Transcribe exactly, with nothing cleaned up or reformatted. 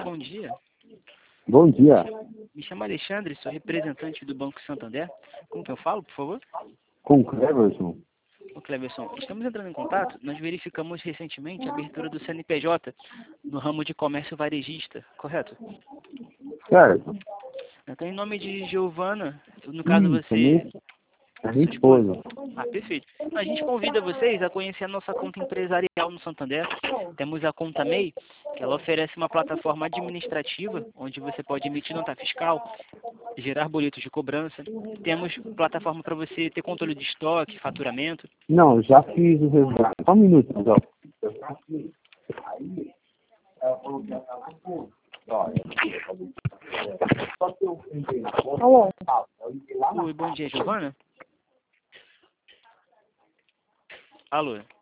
bom dia. Bom dia. Me chamo Alexandre, sou representante do Banco Santander. Com quem eu falo, por favor? Com Cleverson. Ô, Cleverson, estamos entrando em contato. Nós verificamos recentemente a abertura do C N P J no ramo de comércio varejista, correto? Certo. Então, em nome de Giovana, no caso Isso, você... minha, a minha esposa. Ah, perfeito. A gente convida vocês a conhecer a nossa conta empresarial no Santander. Temos a conta M E I, que ela oferece uma plataforma administrativa, onde você pode emitir nota fiscal, gerar boletos de cobrança. Temos plataforma para você ter controle de estoque, faturamento. Não, já fiz o resgate. Só um minuto, Miguel. Alô? Oi, bom dia, Giovana. Alô.